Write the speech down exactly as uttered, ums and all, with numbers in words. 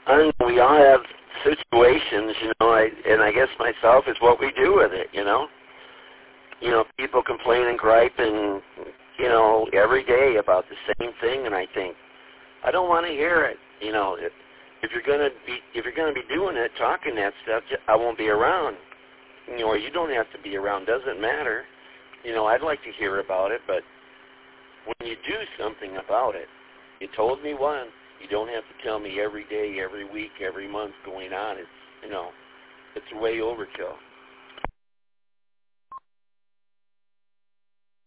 And we all have situations, you know, I, and I guess myself is what we do with it, you know. You know, people complain and gripe and, you know, every day about the same thing, and I think, I don't want to hear it. You know, if, if you're gonna be if you're gonna be doing it, talking that stuff, I won't be around. You know, or you don't have to be around. Doesn't matter. You know, I'd like to hear about it, but when you do something about it, you told me once. You don't have to tell me every day, every week, every month going on. It's, you know, it's way overkill.